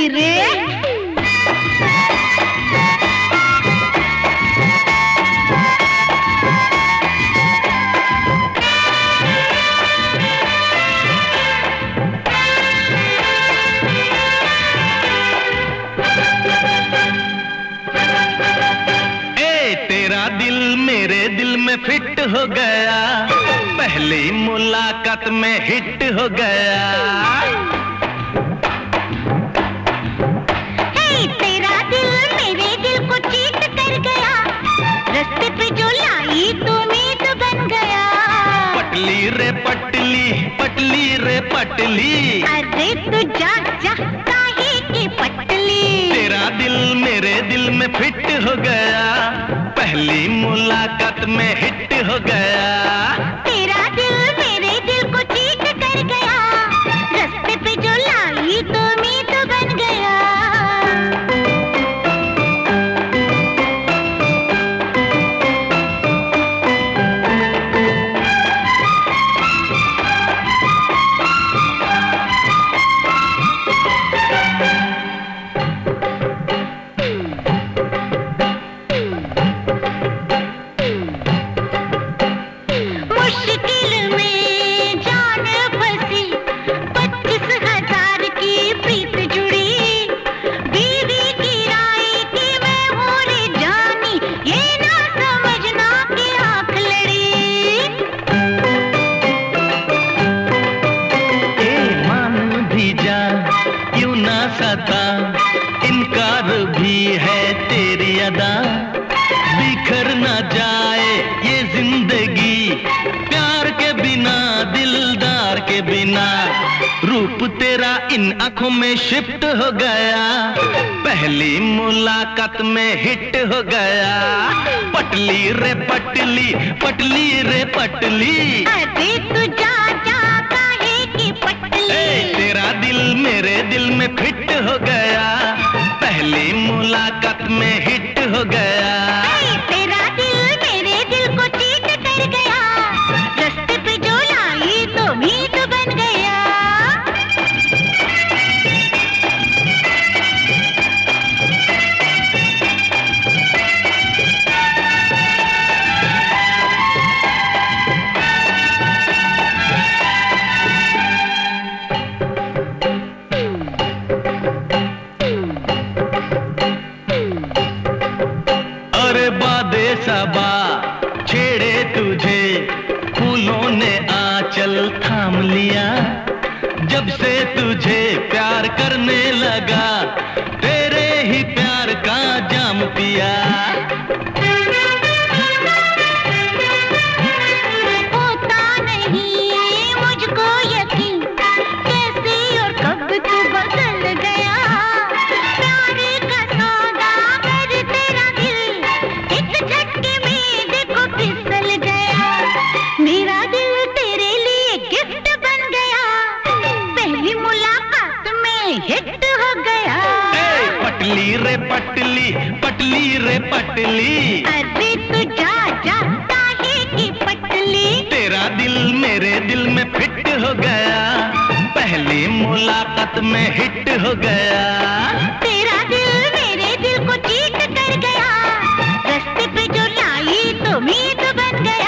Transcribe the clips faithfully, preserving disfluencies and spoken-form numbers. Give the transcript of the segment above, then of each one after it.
लगी रे। फिट हो गया, पहली मुलाकात में हिट हो गया। हे तेरा दिल मेरे दिल को चीट कर गया, रास्ते पे जो लाई तू मीत बन गया। पटली रे पटली, पटली रे पटली, अरे तू जा जा काहे की पटली। तेरा दिल मेरे दिल में फिट हो गया, पहली मुलाकात में हिट हो गया। तेरा दिल मेरे दिल को चीट कर गया, रास्ते पे जो लाई तो मीत बन गया। इनकार भी है तेरी अदा, बिखर ना जाए ये जिंदगी प्यार के बिना, दिलदार के बिना। रूप तेरा इन आंखों में शिफ्ट हो गया, पहली मुलाकात में हिट हो गया। पटली रे पटली, पटली रे पटली, अरे तू जा जा काहे की पटली। ए, तेरा दिल मेरे दिल में फिट हो गया, पहली मुलाकात में हिट हो गया। ए, तेरा दिल मेरे दिल को चीट कर गया, रास्ते पे जो लाई तो मीत बन गया। सबा छेड़े तुझे फूलों ने आंचल थाम लिया, जब से तुझे प्यार करने लगा तेरे ही प्यार का जाम पिया। होता नहीं मुझको यकीन, कैसे और कब तू बदल गया। प्यार का सौदागर तेरा दिल एक झटके में देखो फिसल गया। मेरा दिल तेरे लिए गिफ्ट बन गया, पहली मुलाकात में हिट हो गया। ए, पटली रे पटली, पटली रे पटली, अरे तू जा जा काहे की पटली। तेरा दिल मेरे दिल में फिट हो गया, पहली मुलाकात में हिट हो गया। तेरा दिल मेरे दिल को चीट कर गया, रास्ते पे जो लाई तो मीत बन गया।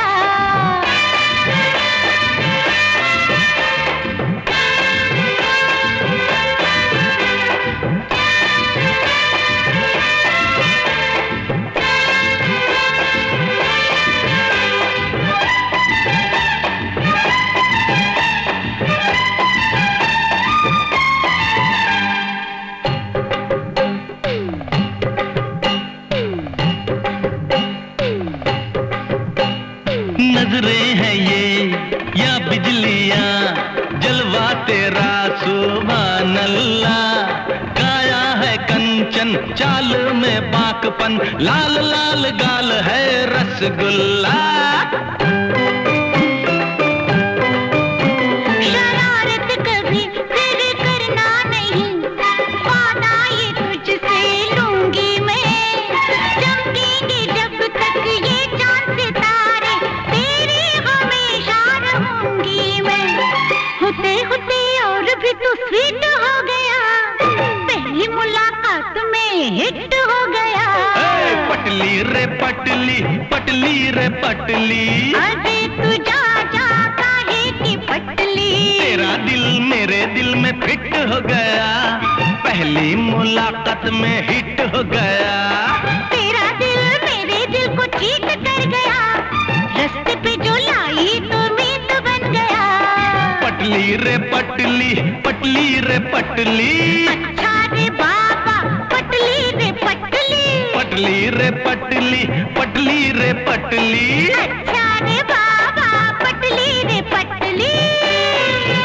नजरें हैं ये या बिजलियां, जलवा तेरा सुभान अल्लाह। काया है कंचन चाल में बाकपन, लाल लाल गाल है रसगुल्ला। शरारत कभी फिर करना नहीं, वादा ये तुझसे लूंगी मैं। चमकेंगे जब तक ये चांद सितारे, तेरी हमेशा रहूंगी मैं। होते होते और भी तू स्वीट हो गया, पहली हिट हो गया। ए, पटली रे पटली, पटली रे पटली, अरे तू जा जा काहे की पटली। तेरा दिल मेरे दिल में फिट हो गया, पहली मुलाकात में हिट हो गया। तेरा दिल मेरे दिल को चीट कर गया, रास्ते पे जो लाई तो मीत बन गया। पटली रे पटली, पटली रे पटली, अच्छा रे बाबा पटली रे पटली, पटली रे पटली, पटली रे पटली। अच्छा रे बाबा पटली रे पटली।